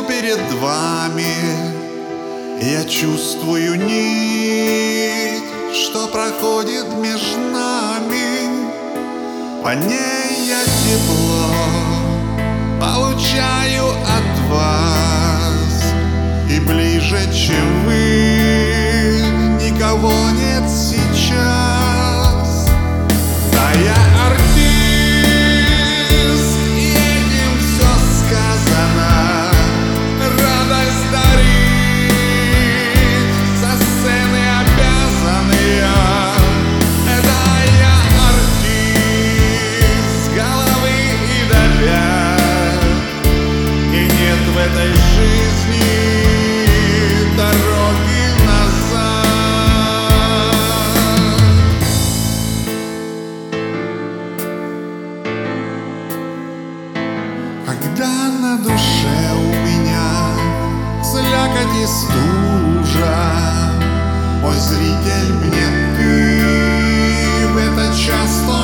Стою перед вами, я чувствую нить, что проходит между нами. По ней я тепло получаю от вас, и ближе, чем вы, никого нет сейчас. Да, я артист, и этим все сказано. Радость дарить со сцены обязаны я. Это я артист с головы и до пят, и нет в этой жизни дороги назад. Когда на душе у меня слякоть и стужа, мой зритель, мне ты в этот час